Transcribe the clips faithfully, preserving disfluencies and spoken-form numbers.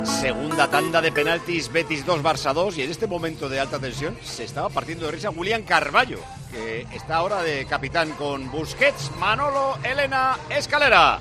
Segunda tanda de penaltis, Betis dos, Barça dos, y en este momento de alta tensión se estaba partiendo de risa William Carballo, que está ahora de capitán con Busquets, Manolo, Elena, Escalera.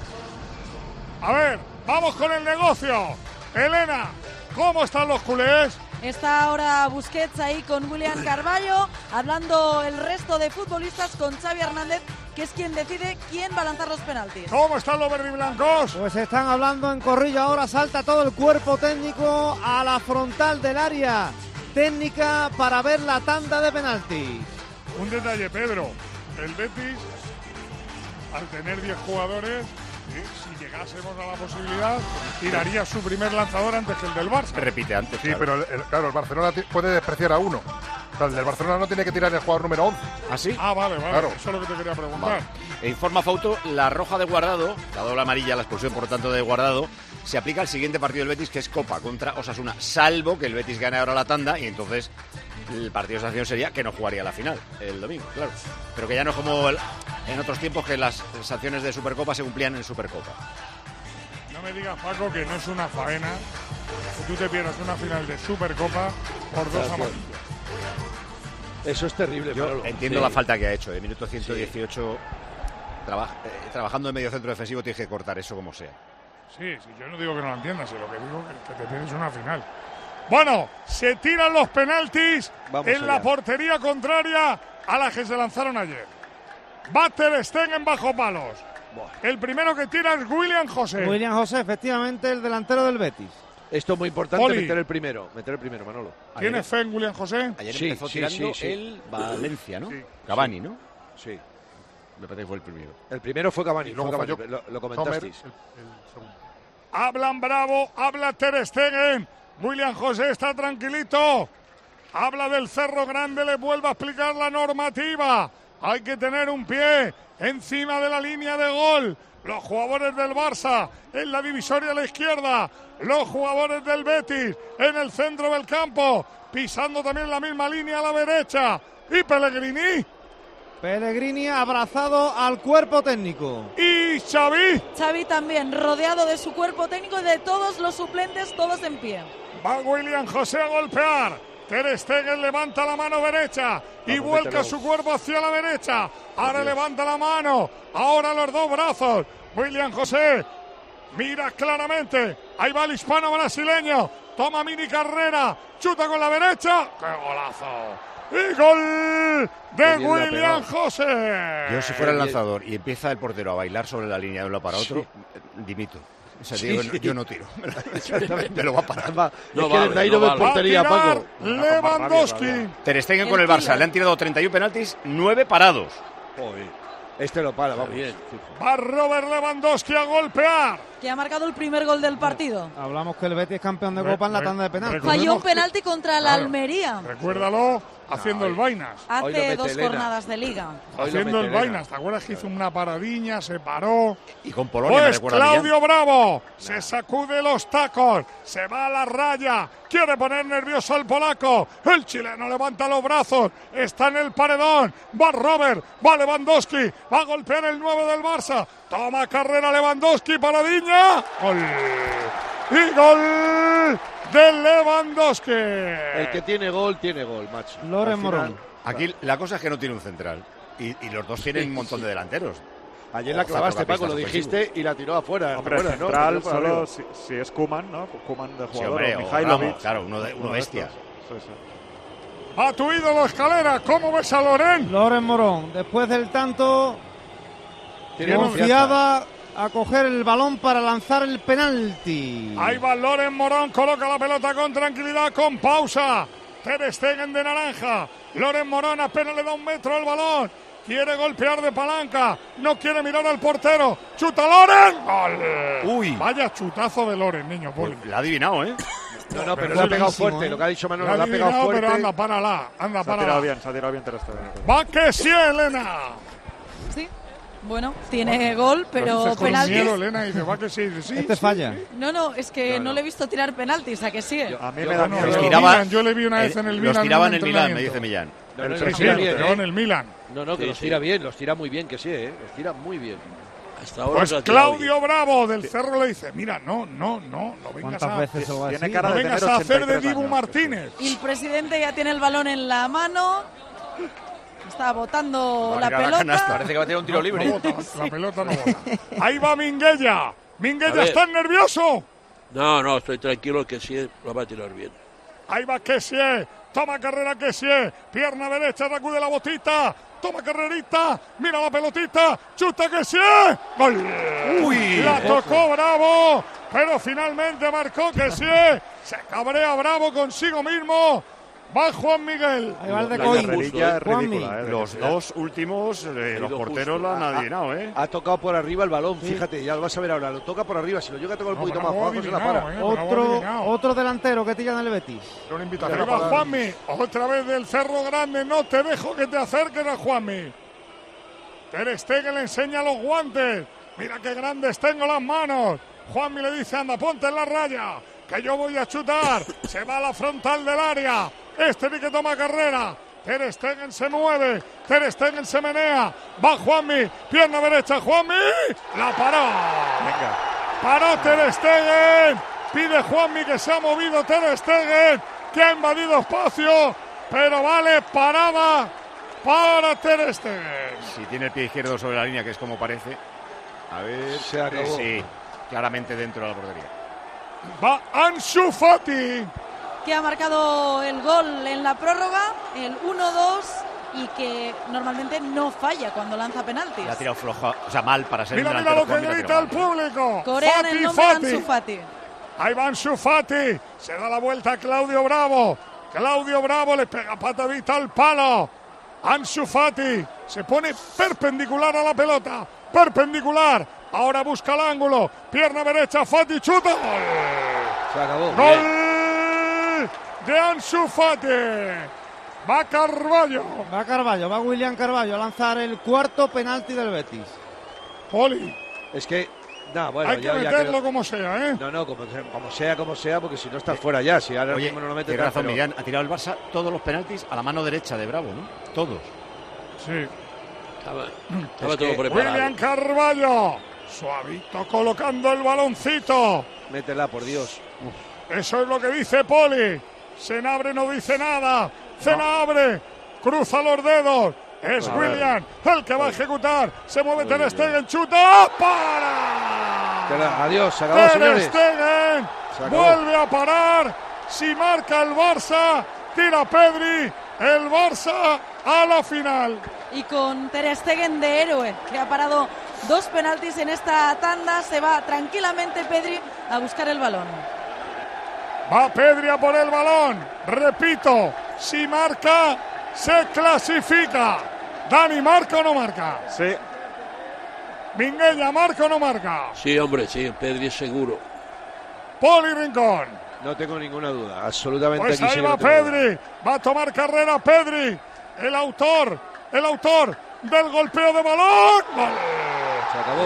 A ver, vamos con el negocio. Elena, ¿cómo están los culés? Está ahora Busquets ahí con William Carballo, hablando el resto de futbolistas con Xavi Hernández, que es quien decide quién va a lanzar los penaltis. ¿Cómo están los verdiblancos? Pues están hablando en corrillo, ahora salta todo el cuerpo técnico a la frontal del área técnica para ver la tanda de penaltis. Un detalle, Pedro, el Betis, al tener diez jugadores, si llegásemos a la posibilidad, tiraría su primer lanzador antes que el del Barça. Repite antes. Sí, claro. pero el, el, claro, el Barcelona puede despreciar a uno. O sea, el del Barcelona no tiene que tirar el jugador número once. ¿Ah, sí? Ah, vale, vale. Claro. Eso es lo que te quería preguntar. Vale. E informa Fauto, la roja de Guardado, la doble amarilla, la expulsión por lo tanto de Guardado, se aplica al siguiente partido del Betis, que es Copa contra Osasuna, salvo que el Betis gane ahora la tanda y entonces el partido de sanción sería que no jugaría la final el domingo, claro. Pero que ya no es como el, en otros tiempos que las sanciones de Supercopa se cumplían en Supercopa. No me digas, Paco, que no es una faena que tú te pierdas una final de Supercopa por dos Gracias. amarillas. Eso es terrible. Yo Manolo. entiendo Sí. la falta que ha hecho, de minuto ciento dieciocho, traba, eh, trabajando en medio centro defensivo tienes que cortar eso como sea. Sí, sí, yo no digo que no lo entiendas, lo que digo es que te pierdes una final. Bueno, se tiran los penaltis Vamos en allá. la portería contraria a la que se lanzaron ayer. Va Ter Stegen bajo palos. El primero que tira es William José. William José, efectivamente, el delantero del Betis. Esto es muy importante, Poli. meter el primero. Meter el primero, Manolo. ¿Tienes fe en William José? Ayer Sí, empezó sí, tirando sí, sí. el Valencia, ¿no? Sí. Cavani, ¿no? Sí. Me parece que fue el primero. El primero fue Cavani. Y luego fue Cavani, falló lo, lo Sommer, comentasteis. el, el segundo. Hablan bravo, habla Ter Stegen. William José está tranquilito. Habla del Cerro Grande, le vuelve a explicar la normativa. Hay que tener un pie encima de la línea de gol. Los jugadores del Barça en la divisoria a la izquierda. Los jugadores del Betis en el centro del campo. Pisando también la misma línea a la derecha. Y Pellegrini. Pellegrini abrazado al cuerpo técnico. Y Xavi. Xavi también, rodeado de su cuerpo técnico y de todos los suplentes, todos en pie. Va William José a golpear. Ter Stegen levanta la mano derecha y Vamos, vuelca mételo. su cuerpo hacia la derecha. Ahora levanta la mano. Ahora los dos brazos. William José mira claramente. Ahí va el hispano brasileño. Toma mini carrera. Chuta con la derecha. ¡Qué golazo! Y gol de Qué bien la ha William pegado. José. Yo si fuera el bien. lanzador y empieza el portero a bailar sobre la línea de un lado para otro, dimito. O sea, Sí, digo, sí. yo no tiro. Me lo va a parar. Va, No es que vale, desde ahí no no ves vale. Va a portería, tirar Paco. Lewandowski. Ter Stegen El con el Barça. killer. Le han tirado treinta y uno penaltis, nueve parados. Joder. Este lo para, vamos. Bien. Va Robert Lewandowski a golpear. Que ha marcado el primer gol del partido. Hablamos que el Betis es campeón de Re- Copa en la re- tanda de penaltis. recordemos Falló un que- penalti contra la Claro. Almería Recuérdalo haciendo el Vainas. Hoy lo hace mete dos Elena. jornadas de liga. Hoy lo Haciendo mete el Elena. Vainas. ¿Te acuerdas que hizo una paradiña, se paró? Y con Polonia me Pues recuerda a Millán. Claudio Bravo se sacude los tacos, se va a la raya, quiere poner nervioso al polaco. El chileno levanta los brazos, está en el paredón. Va Robert, va Lewandowski, va a golpear el nueve del Barça. Toma carrera Lewandowski, paradiña. Gol. Y gol de Lewandowski. El que tiene gol, tiene gol, macho. Loren Al final, Morón. Aquí la cosa es que no tiene un central. Y, y los dos tienen un montón de delanteros. Ayer la O clavaste, Paco, lo centrocampistas dijiste y la tiró afuera. Hombre, afuera, ¿no? central La tiró por solo arriba. si, si es Koeman, ¿no? Koeman de Sí, jugador, hombre, o o Mihailovic. Ramos, claro, uno, de, uno de bestia. estos. Sí, sí. A tu ídolo Escalera, ¿cómo ves a Loren? Loren Morón, después del tanto, Tiene confiaba a coger el balón para lanzar el penalti. Ahí va Loren Morón, coloca la pelota con tranquilidad, con pausa. Ter Stegen de naranja. Loren Morón apenas le da un metro al balón. Quiere golpear de palanca. No quiere mirar al portero. ¡Chuta Loren! ¡Gol! Uy. Vaya chutazo de Loren, niño. Poli. Pues la ha adivinado, ¿eh? No, no, pero Pero lo ha es pegado buenísimo, fuerte. ¿eh? Lo que ha dicho La Manolo, ha lo ha pegado adivinado, fuerte. pero anda, párala. Anda, Se ha tirado párala. bien, se ha tirado bien Ter Stegen. Va que sí, Elena. Sí, bueno, tiene gol, pero Dices con penaltis. miedo, Elena, y dice, va que sí. Dice, sí, Este sí, falla. sí. No, no, es que no, le he visto tirar penaltis, ¿a que sí? A mí Yo- me da no, miedo. Los Los tiraba- Milan, yo le vi una vez en el los Milan. en tiraba un en el Milán, me entrenamiento. dice Millán. No, no, Sí, los sí, tira los bien, tiró ¿eh? en el Milan. No, no, que Sí, los sí. tira bien, los tira muy bien, que sí, ¿eh? Los tira muy bien. Hasta ahora Pues se ha tirado Claudio bien. Bravo del Cerro le dice, mira, no, no, no, no vengas ¿Cuántas a, veces se lo va a Tiene decir? cara no de vengas tener a hacer de ochenta y tres Dibu años. Martínez. Y el presidente ya tiene el balón en la mano. Está botando Va a la tirar la pelota. canasta. Parece que va a tirar un tiro No libre. bota, la pelota no bota. Ahí va Minguella. A Minguella, ver. ¿estás nervioso? No, no, estoy tranquilo que sí lo va a tirar bien. Ahí va Kessie. Toma carrera Kessie. Pierna derecha, sacude la botita. Toma carrerita. Mira la pelotita. Chuta Kessie. Gol. Uy, la tocó Bravo. Pero finalmente marcó Kessie. Se cabrea Bravo consigo mismo. Va Juan Miguel. Ahí va el de La Coín. carrerilla es Juanmi. ridícula, ¿eh? de Los que- dos últimos, eh, los ido porteros justo. lo han adivinado, ¿eh? Ha tocado por arriba el balón, fíjate, ya lo vas a ver ahora. Lo toca por arriba, si lo llega a tocar un No, poquito pero más no abajo, se la adivinado, para. eh, pero no Otro, adivinado. otro delantero que tira en el Betis. Era una invitación Ahí a va parar. Juanmi, otra vez del Cerro Grande, no te dejo que te acerques a Juanmi. Ter Stegen le enseña los guantes, mira qué grandes tengo las manos. Juanmi le dice, anda, ponte en la raya, que yo voy a chutar. Se va a la frontal del área, este ni que toma carrera. Ter Stegen se mueve, Ter Stegen se menea, va Juanmi, pierna derecha, Juanmi, la paró. Venga. Paró Ter Stegen. Pide Juanmi que se ha movido Ter Stegen, que ha invadido espacio, pero vale parada para Ter Stegen. Si tiene el pie izquierdo sobre la línea, que es como parece. A ver. Se acabó. Sí, claramente dentro de la portería. Va Ansu Fati. Que ha marcado el gol en la prórroga, el uno dos, y que normalmente no falla cuando lanza penaltis. La ha tirado floja, o sea, mal para ser Mira, un mira delantero. lo que Juanmi, la ha grita tirado el mal. público. Corean Fati, el nombre de Fati. Ansu Fati. Ahí va Ansu Fati. Se da la vuelta a Claudio Bravo. Claudio Bravo le pega patadita al palo. Ansu Fati se pone perpendicular a la pelota. Perpendicular. Ahora busca el ángulo. Pierna derecha. Fati chuta. Gol. Se acabó. Gol de Ansu Fati. Va Carballo. Va Carballo, va William Carballo a lanzar el cuarto penalti del Betis. Poli. Es que, no, bueno, Hay que ya, ya meterlo creo- como sea, ¿eh? No, no, como, como sea, como sea, porque si no estás fuera ya. Si ahora Oye, mismo no lo mete tiene razón, pero- Millán. Ha tirado el Barça todos los penaltis a la mano derecha de Bravo, ¿no? Todos. Sí. Estaba, estaba Es todo que preparado. William Carballo. Suavito colocando el baloncito. Métela, por Dios. Eso es lo que dice Poli. Senabre no dice nada. Senabre cruza los dedos. Es A ver. William el que va a ejecutar. Se mueve Ter Stegen, chuta. ¡Para! Tela, Adiós, se acabó, Ter señores. Stegen Se acabó. vuelve a parar. Si marca el Barça, tira Pedri. El Barça a la final. Y con Ter Stegen de héroe, que ha parado dos penaltis en esta tanda, se va tranquilamente Pedri a buscar el balón. Va Pedri a por el balón. Repito, si marca, se clasifica. Dani, ¿marca o no marca? Sí. Minguella, ¿marca o no marca? Sí, hombre, sí, Pedri es seguro. Poli Rincón. No tengo ninguna duda, absolutamente Pues aquí ahí sí que va no tengo duda. Pedri. Va a tomar carrera Pedri. El autor, el autor del golpeo de balón. ¡Gol! Se acabó.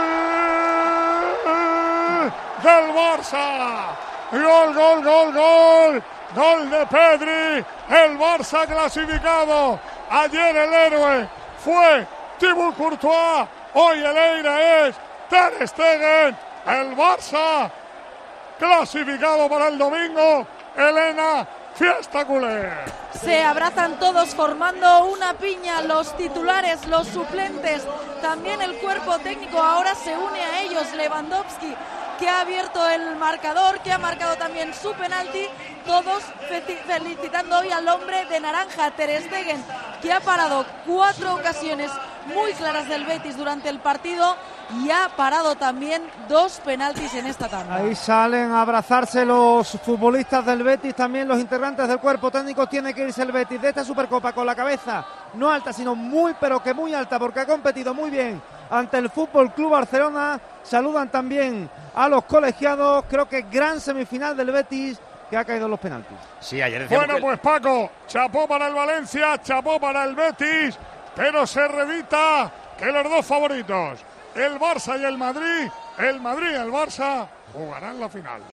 ¡Gol del Barça! ¡Gol, gol, gol, gol! ¡Gol de Pedri! El Barça clasificado. Ayer el héroe fue Thibaut Courtois. Hoy el héroe es Ter Stegen. El Barça clasificado para el domingo. Elena, fiesta culé. Se abrazan todos formando una piña, los titulares, los suplentes, también el cuerpo técnico ahora se une a ellos. Lewandowski, que ha abierto el marcador, que ha marcado también su penalti, todos fe- felicitando hoy al hombre de naranja, Ter Stegen, que ha parado cuatro ocasiones muy claras del Betis durante el partido y ha parado también dos penaltis en esta tanda. Ahí salen a abrazarse los futbolistas del Betis, también los integrantes del cuerpo técnico. Tiene que irse el Betis de esta Supercopa con la cabeza no alta, sino muy, pero que muy alta, porque ha competido muy bien ante el Fútbol Club Barcelona. Saludan también a los colegiados. Creo que gran semifinal del Betis, que ha caído en los penaltis. Sí, ayer decíamos Bueno, que- pues Paco, chapó para el Valencia, chapó para el Betis, pero se revita que los dos favoritos, el Barça y el Madrid, el Madrid y el Barça, jugarán la final.